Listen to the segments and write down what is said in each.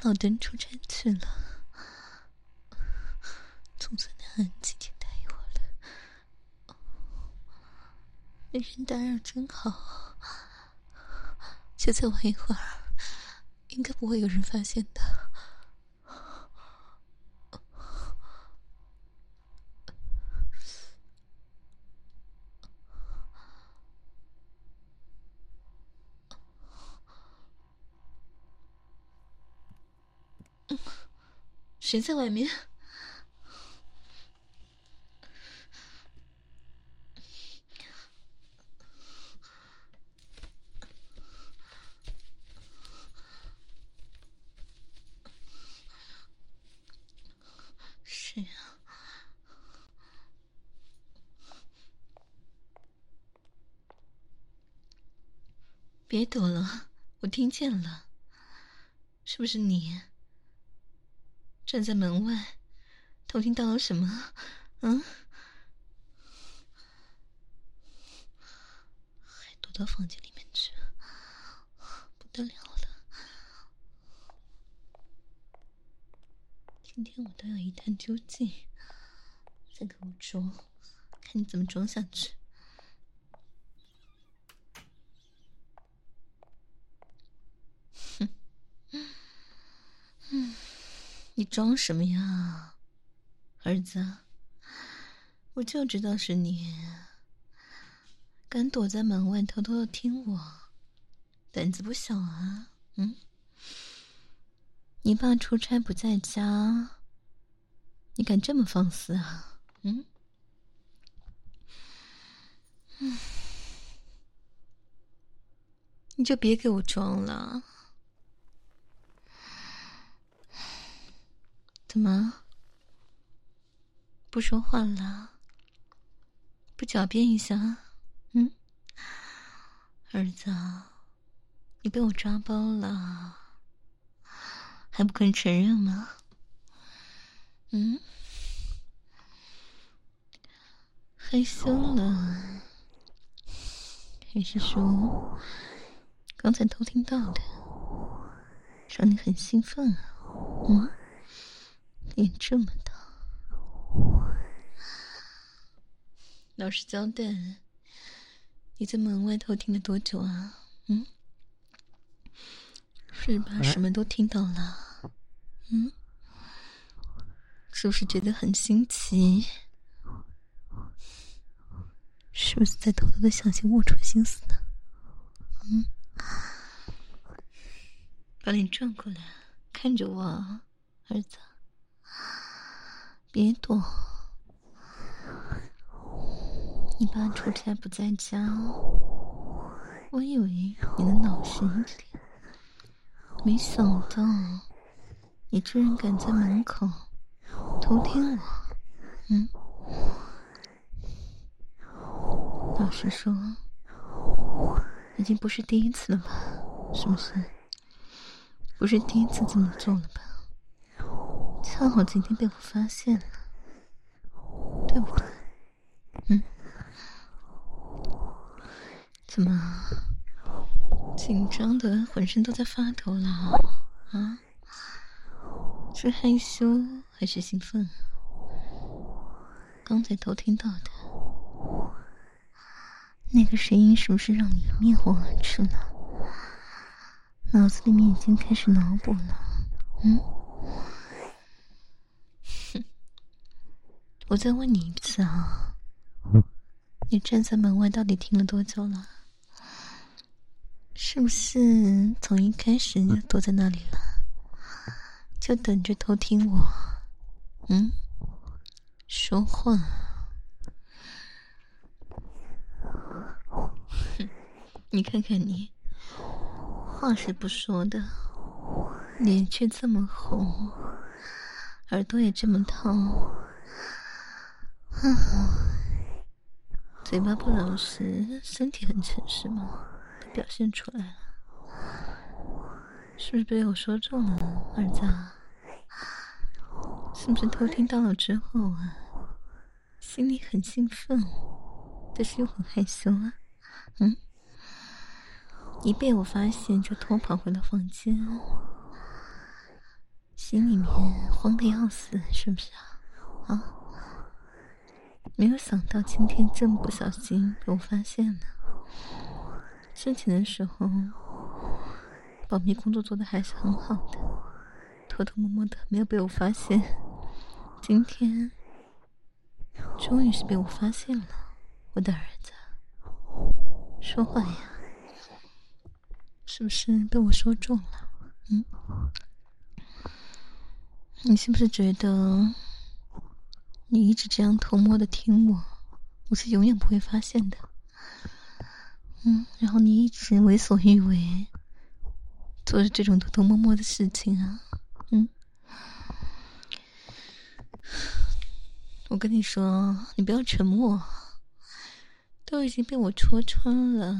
老登出差去了，总算能安静点待一会儿了。没人打扰真好，就再玩一会儿，应该不会有人发现的。谁在外面？谁啊？别躲了，我听见了，是不是你？站在门外，偷听到了什么？嗯？还躲到房间里面去，不得了了！今天我都要一探究竟，再给我装，看你怎么装下去！哼，你装什么呀，儿子？我就知道是你，敢躲在门外偷偷的听我，胆子不小啊！嗯，你爸出差不在家，你敢这么放肆啊？嗯，你就别给我装了。怎么不说话了？不狡辩一下？嗯，儿子，你被我抓包了，还不肯承认吗？嗯，害羞了，还是说刚才偷听到的，让你很兴奋啊？嗯，脸这么大，老实交代，你在门外偷听了多久啊？嗯，是吧？什么都听到了。嗯，是不是觉得很新奇？是不是在偷偷的想些龌龊心思呢？嗯，把脸转过来，看着我，儿子，别躲。你爸出差不在家，我以为你能老实一点，没想到你居然敢在门口偷听我。嗯，老实说，已经不是第一次了吧？是不是？不是第一次这么做了吧？恰好今天被我发现了，对不对？嗯，怎么紧张的浑身都在发抖了啊？是害羞还是兴奋？刚才偷听到的那个声音是不是让你面红耳赤了？脑子里面已经开始脑补了。嗯，哼，我再问你一次啊，你站在门外到底听了多久了？是不是从一开始就躲在那里了，就等着偷听我？嗯，说话。哼，你看看你，话是不说的，脸却这么红，耳朵也这么痛，嘴巴不老实，身体很诚实吗？都表现出来了，是不是被我说中了，儿子？是不是偷听到了之后啊，心里很兴奋，但是又很害羞啊？嗯，一被我发现就偷跑回了房间， 心里面慌得要死，是不是啊？啊！没有想到今天这么不小心被我发现了。之前的时候，保密工作做得还是很好的，偷偷摸摸的，没有被我发现。今天，终于是被我发现了，我的儿子，说话呀！是不是被我说中了？你是不是觉得你一直这样偷摸的听我，我是永远不会发现的？然后你一直为所欲为，做着这种偷偷摸摸的事情啊？我跟你说，你不要沉默，都已经被我戳穿了，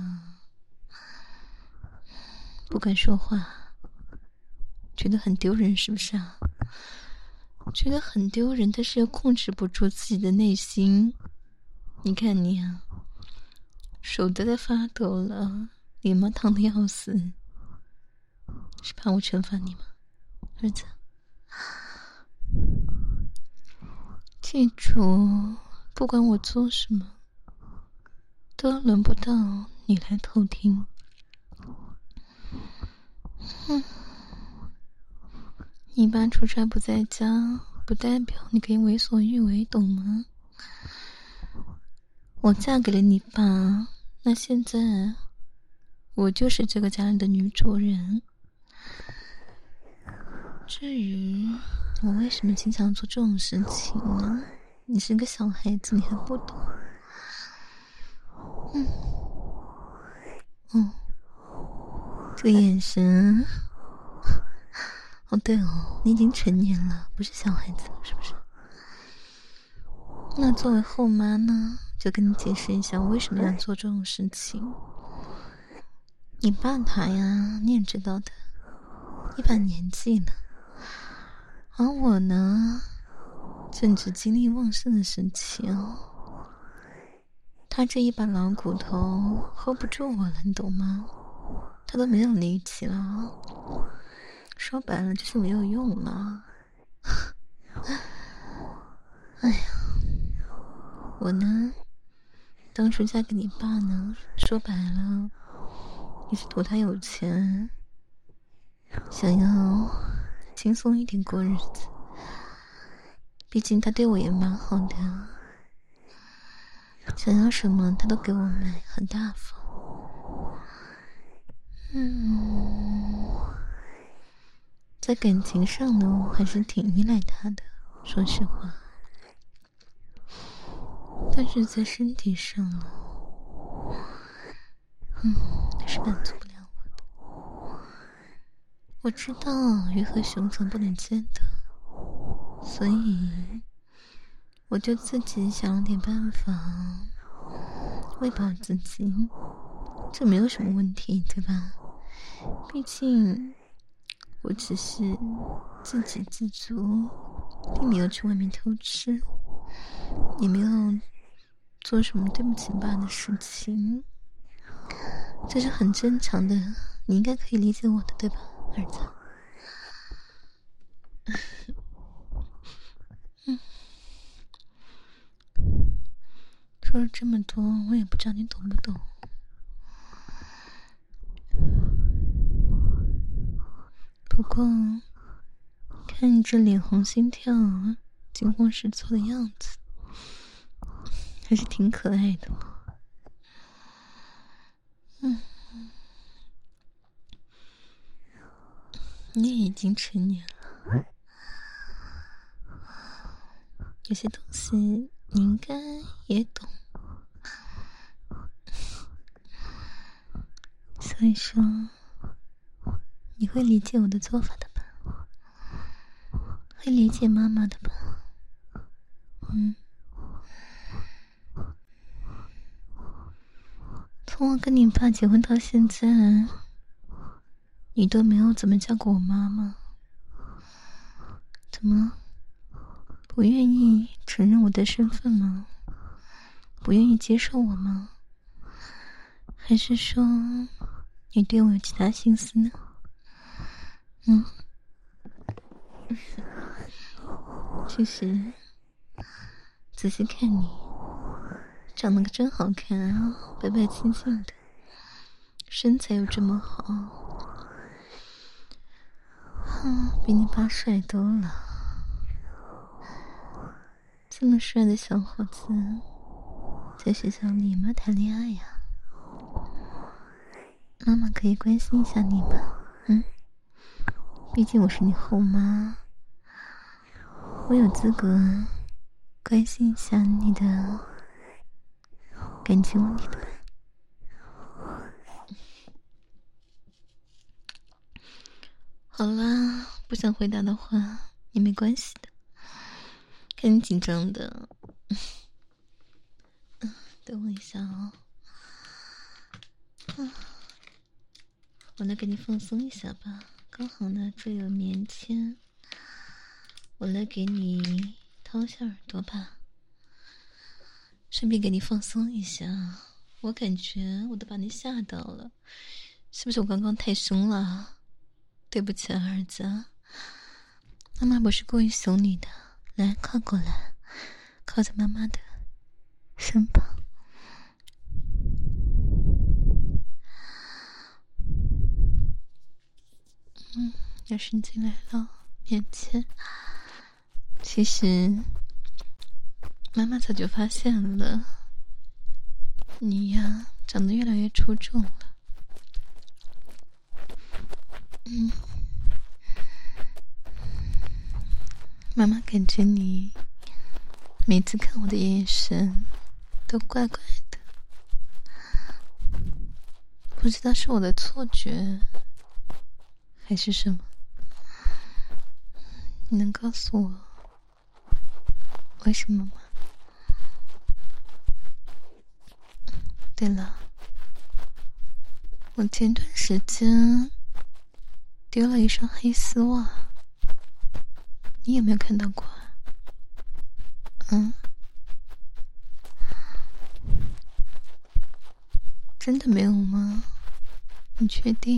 不敢说话，觉得很丢人是不是啊？觉得很丢人，但是又控制不住自己的内心。你看你啊，手都在发抖了，脸吗烫得要死，是怕我惩罚你吗，儿子？记住，不管我做什么，都轮不到你来偷听。你爸出差不在家，不代表你可以为所欲为，懂吗？我嫁给了你爸，那现在我就是这个家里的女主人。至于我为什么经常做这种事情呢？你是个小孩子，你还不懂。这个眼神。哦，对哦，你已经成年了，不是小孩子了，是不是？那作为后妈呢，就跟你解释一下我为什么要做这种事情。你爸他呀，你也知道的，一把年纪了，而我呢，正值精力旺盛的时期哦。他这一把老骨头 hold 不住我了，你懂吗？他都没有力气了，说白了就是没有用了。哎呀，我呢，当初嫁给你爸呢，说白了也是图他有钱，想要轻松一点过日子。毕竟他对我也蛮好的，想要什么他都给我买，很大方。在感情上呢，我还是挺依赖他的，说实话。但是在身体上呢，是满足不了我的。我知道鱼和熊掌不能兼得，所以我就自己想了点办法喂饱自己，这没有什么问题，对吧？毕竟我只是自给自足，并没有去外面偷吃，也没有做什么对不起爸的事情，这是很正常的，你应该可以理解我的，对吧，儿子？说了这么多，我也不知道你懂不懂。不过看你这脸红心跳、惊慌失措的样子，还是挺可爱的嘛。你也已经成年了，有些东西你应该也懂，所以说你会理解我的做法的吧？会理解妈妈的吧？从我跟你爸结婚到现在，你都没有怎么叫过我妈妈，怎么不愿意承认我的身份吗？不愿意接受我吗？还是说你对我有其他心思呢？ 其实仔细看你，长得可真好看啊，白白净净的，身材又这么好，比你爸帅多了。这么帅的小伙子，在学校里有没有谈恋爱呀？妈妈可以关心一下你吗？毕竟我是你后妈，我有资格关心一下你的感情问题的吧。好啦，不想回答的话也没关系的，看你紧张的。等我一下哦。我来给你放松一下吧，刚好呢这有棉签，我来给你掏一下耳朵吧，顺便给你放松一下。我感觉我都把你吓到了，是不是我刚刚太凶了？对不起啊，儿子，妈妈不是故意凶你的。来，靠过来，靠在妈妈的身旁。要伸进来了，面前。其实妈妈早就发现了，你呀长得越来越出众了。妈妈感觉你每次看我的眼神都怪怪的，不知道是我的错觉还是什么。你能告诉我为什么吗？对了，我前段时间丢了一双黑丝袜，你有没有看到过？真的没有吗？你确定？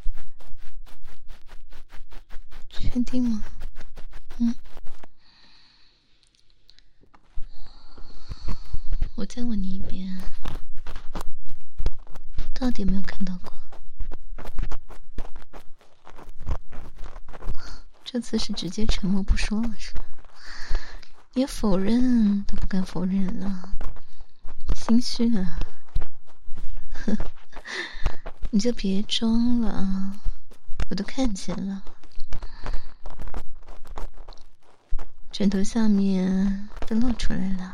确定吗？我再问你一遍，到底有没有看到过？这次是直接沉默不说了是吧？连否认都不敢否认了，心虚了。你就别装了啊，我都看见了，枕头下面都露出来了。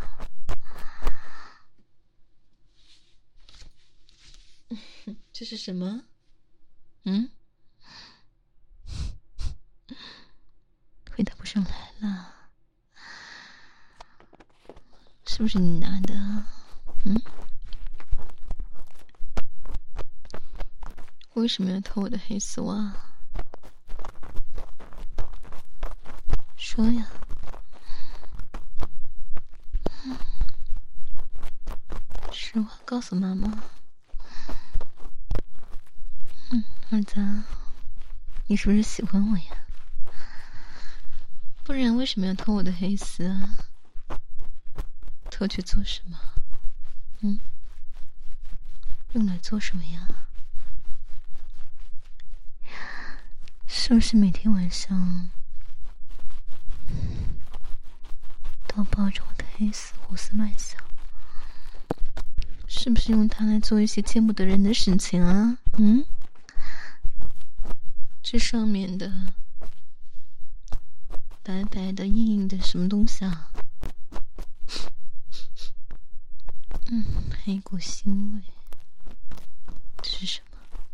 这是什么？回答不上来了，是不是你拿的？为什么要偷我的黑丝袜？说呀。实话告诉妈妈。儿子，你是不是喜欢我呀？不然为什么要偷我的黑丝啊？偷去做什么？用来做什么呀？是不是每天晚上都抱着我的黑丝胡思乱想？是不是用它来做一些见不得人的事情啊？这上面的白白的硬硬的什么东西啊？还有一股腥味，这是什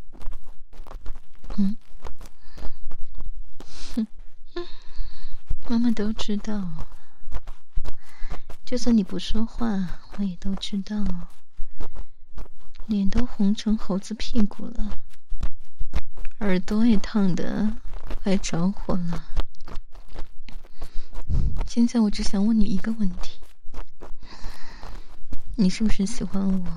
么？妈妈都知道，就算你不说话，我也都知道。脸都红成猴子屁股了，耳朵也烫得快着火了。现在我只想问你一个问题，你是不是喜欢我？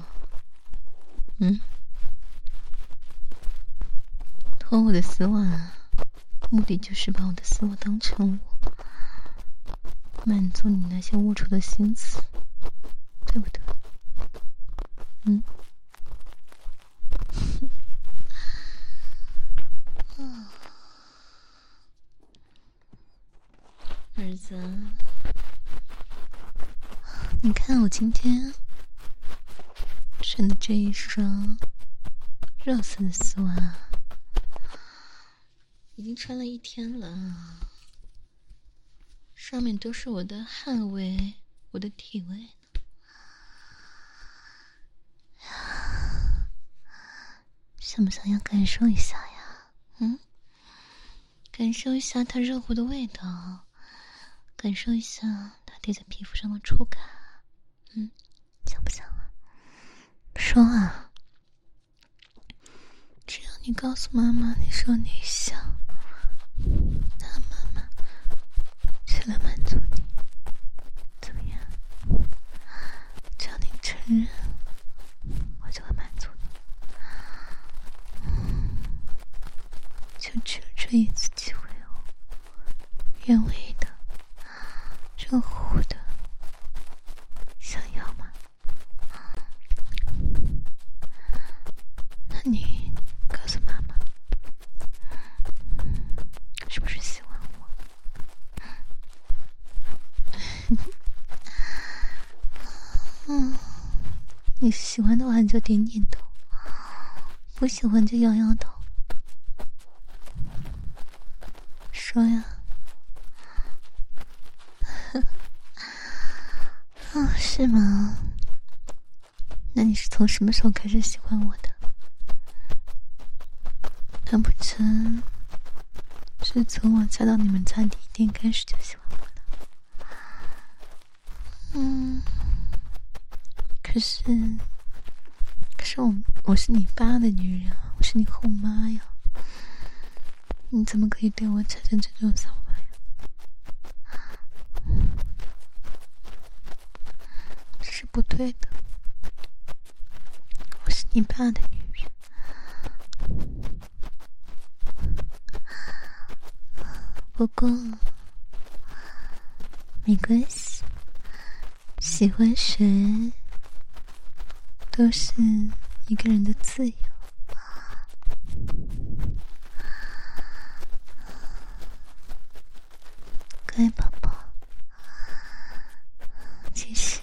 偷我的丝袜， 目的就是把我的丝袜当成我，满足你那些龌龊的心思，对不对？儿子，你看我今天穿的这一双肉色的丝袜，已经穿了1天了，上面都是我的汗味，我的体味。想不想要感受一下呀？感受一下它热乎的味道，感受一下它滴在皮肤上的触感。想不想啊？说啊！只要你告诉妈妈你说你想，那妈妈就来满足你，怎么样？只要你承认，我就会满足你。就只有这一次机会哦，原味的，热乎的，想要吗？那你告诉妈妈，是不是喜欢我？你喜欢的话你就点点头，不喜欢就摇摇头。说呀。是吗？那你是从什么时候开始喜欢我的？难不成是从我嫁到你们家第一天开始就喜欢我的？可是我是你爸的女人啊，我是你后妈呀，你怎么可以对我产生这种想法呀？这是不对的，我是你爸的女人。不过没关系，喜欢谁都是一个人的自由。乖宝宝，其实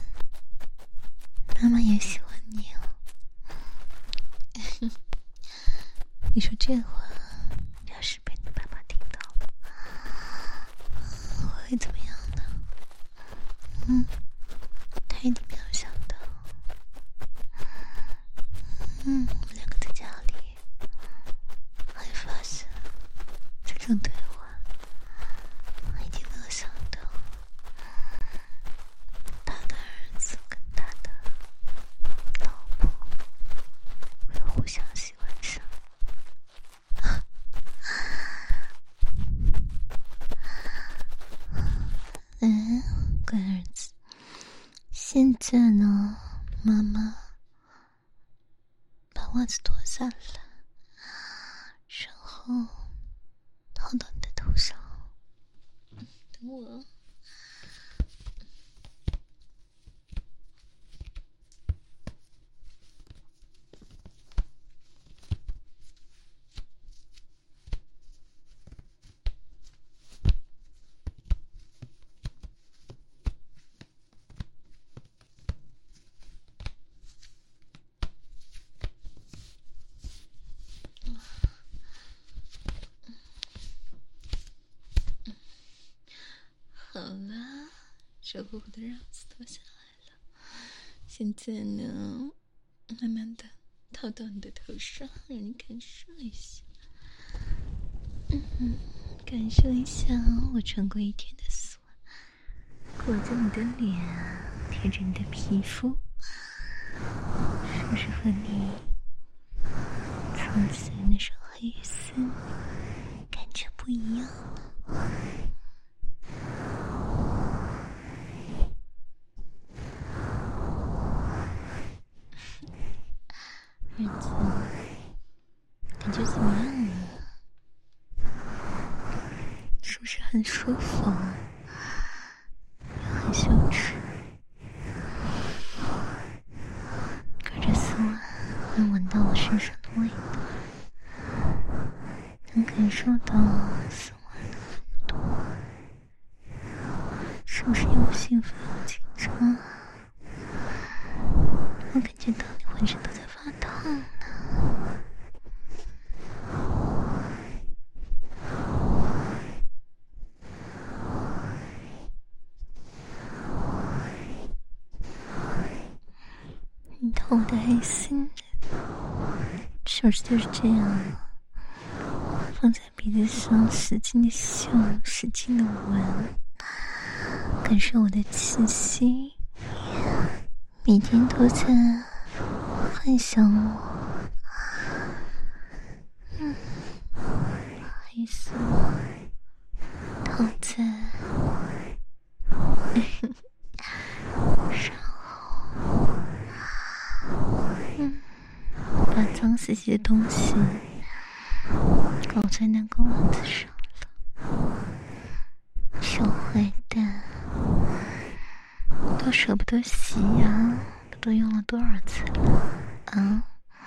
妈妈也喜欢你哦。你说这话要是被你爸爸听到了，会怎么样呢？他一定没有想到，我们两个在家里会发生这种对话，他一定没有想到，他的儿子跟他的老婆会互相喜欢上。乖儿子，现在呢，妈妈把袜子脱下来，然后套到你的头上。等我。好了，热乎乎的绕子脱下来了，现在呢，慢慢的套到你的头上，让你感受一下。感受一下我穿过1天的丝袜，裹着你的脸，贴着你的皮肤，是不是和你穿起那双黑丝感觉不一样了？儿子，感觉怎么样啊？ 舒服，又很羞耻。可这丝袜能闻到我身上的味道，能感受到丝袜的温度，是不是又兴奋又紧张？我感觉到你浑身都在发烫呢。你看我的黑心，是不是就是这样？放在鼻子上，使劲的嗅，使劲的闻，感受我的气息，每天都在幻想我。黑色套在然后把脏兮兮的东西搞在那个袜子上了。小坏蛋，都舍不得洗呀，都用了多少次了啊？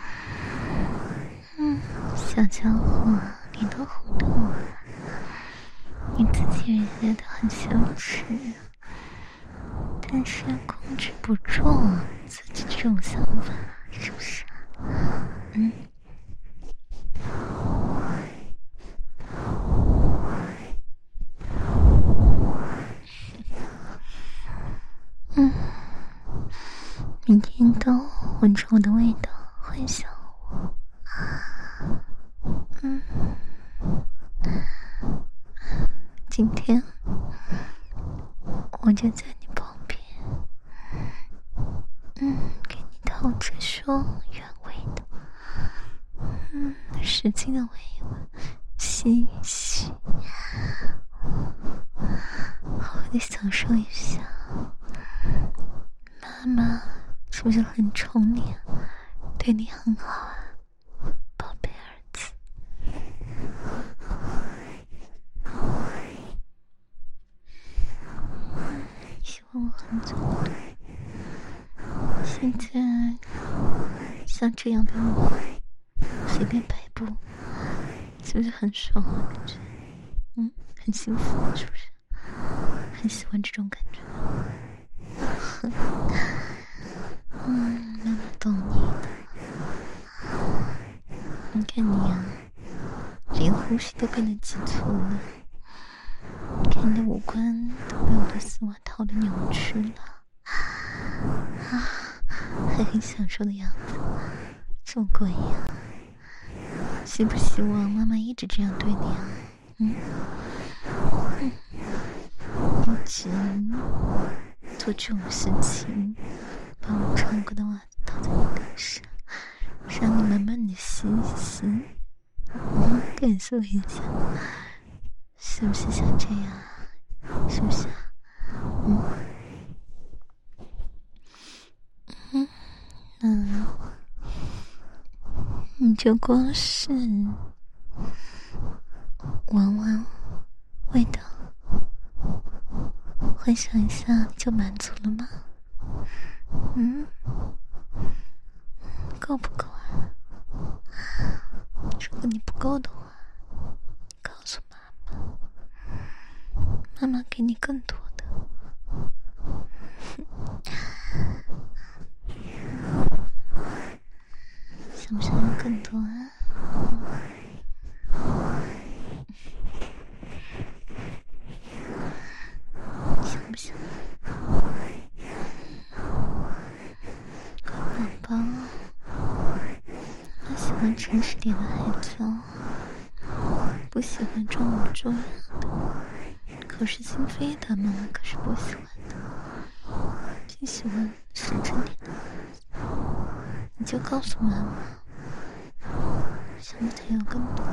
小家伙，你都糊涂了，你自己也觉得很羞耻，但是控制不住自己这种想法，是不是？每天都闻着我的味道，幻想我。今天我就在你旁边，给你套着说原味的，使劲的闻一闻，吸一吸，好好的享受一下。妈妈是不是很宠你啊？对你很好啊，宝贝儿子。喜欢我很久了，现在像这样的我随便摆布，是不是很爽啊？感觉很幸福，是不是？很喜欢这种感觉。妈妈懂你的。你看你啊，连呼吸都变得急促了，看你的五官都被我的丝袜套得扭曲了，还很享受的样子，这么过瘾啊！希不希望妈妈一直这样对你啊？一直做这种事情，把我穿过的袜子套在你头上，让你慢慢的吸一吸，感受一下，是不是像这样？是不是啊？你就光是闻闻味道，幻想一下你就满足了吗？够不够啊？如果你不够的话，告诉妈妈，妈妈给你更多的。想不想要更多啊？想不想？乖宝宝，我喜欢诚实点的孩子哦，不喜欢装模作样的，口是心非的，妈妈可是不喜欢的。就喜欢实诚点的，你就告诉妈妈，想不想要更多？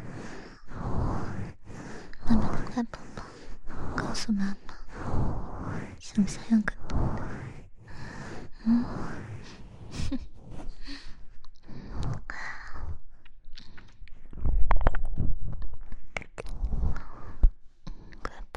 妈妈的乖宝宝，告诉妈妈，想不想要更多的？乖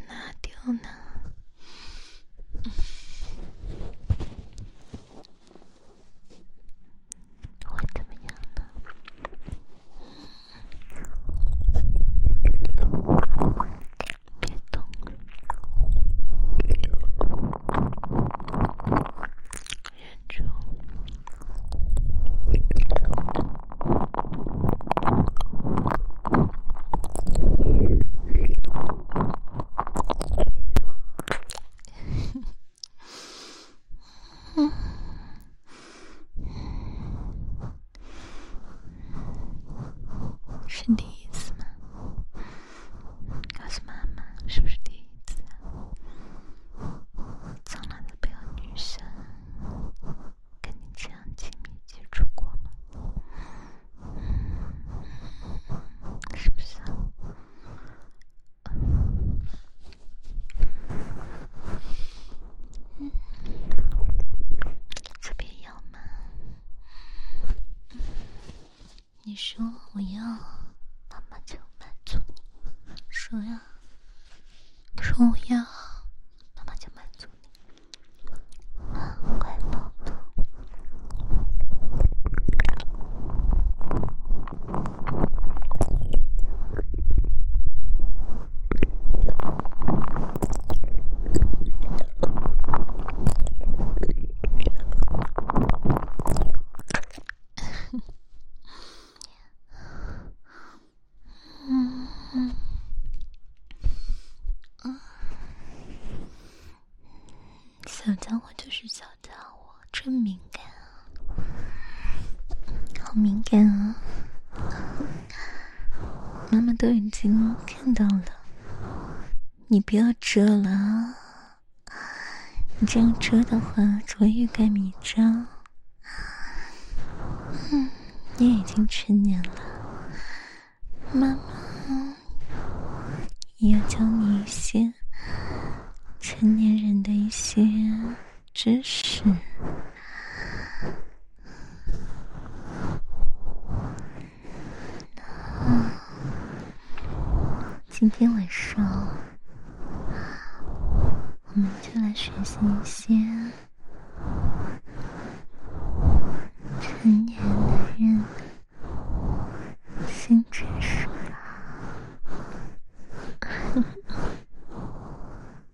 哪丢呢？会怎么样呢？别动。忍住。是第一次吗？告诉妈妈，是不是第一次啊？从来都没有女生跟你这样亲密接触过吗？是不是啊？这边要吗？你说我要，妈妈就满足你。说呀，说我要，妈妈就满足你。快抱抱。小家伙就是小家伙，真敏感啊，好敏感啊！妈妈都已经看到了，你不要遮了啊！你这样遮的话，只会欲盖弥彰。你也已经成年了，妈妈也要教你一些成年人的一些知识。今天晚上我们就来学习一些